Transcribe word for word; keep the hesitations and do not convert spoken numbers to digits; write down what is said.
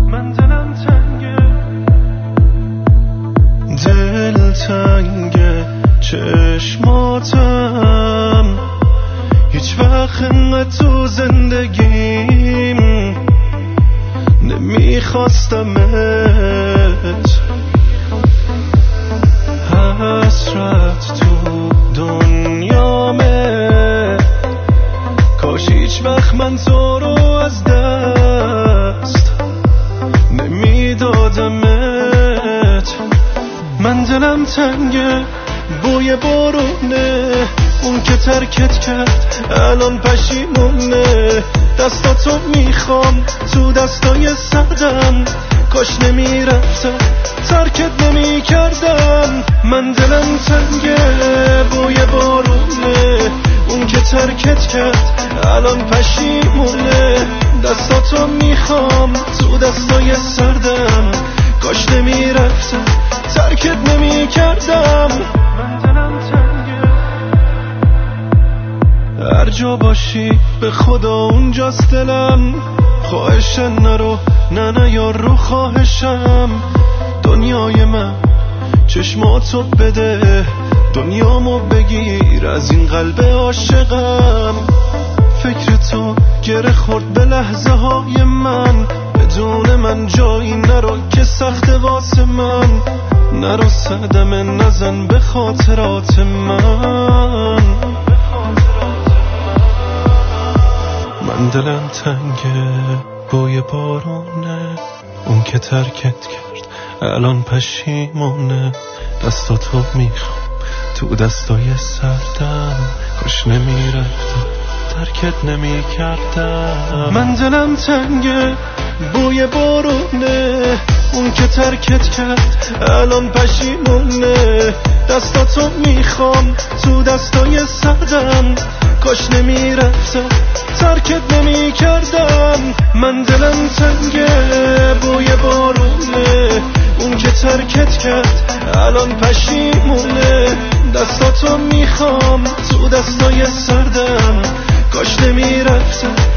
من دلم تنگه، دل تنگه، چشماتم هیچ وقت انقدر تو زندگیم نمیخواستمت. حسرت تو دنیامه، کاش هیچ وقت من تو رو از دست نمیدادمت. من دلم تنگه، بوی بارونه، اون که ترکت کرد الان پشیمونه. دستاتو میخوام تو دستای سردم، کاش نمیرفتم ترکت نمیکردم. من دلم تنگه، بوی بارونه، اون که ترکت کرد الان پشیمونه. دستاتو میخوام تو دستای سردم، کاش نمیرفتم ترکت نمیکردم. من دلم تنگه، هر جا باشی به خدا اونجاست دلم. خواهشن نرو، نه نه یار رو خواهشم. دنیای من چشماتو بده، دنیامو بگیر از این قلب عاشقم. فکر تو گره خورد به لحظه های من، بدون من جایی نرو که سخت واسه من. نرو صدمه نزن به خاطرات من. من دلم تنگه، بوی بارونه، اون که ترکت کرد الان پشیمونه. دستاتو میخوام تو دستای سردم، کاش نمیرفتم ترکت نمیکردم. من دلم تنگه، بوی بارونه، اون که ترکت کرد الان پشیمونه. دستاتو میخوام تو دستای سردم، کاش نمیرفتم ترکت نمیکردم. من دلم تنگه، بوی بارونه، اون که ترکت کرد الان پشیمونه. دستاتو میخوام تو دستای سردم، کاش نمیرفتم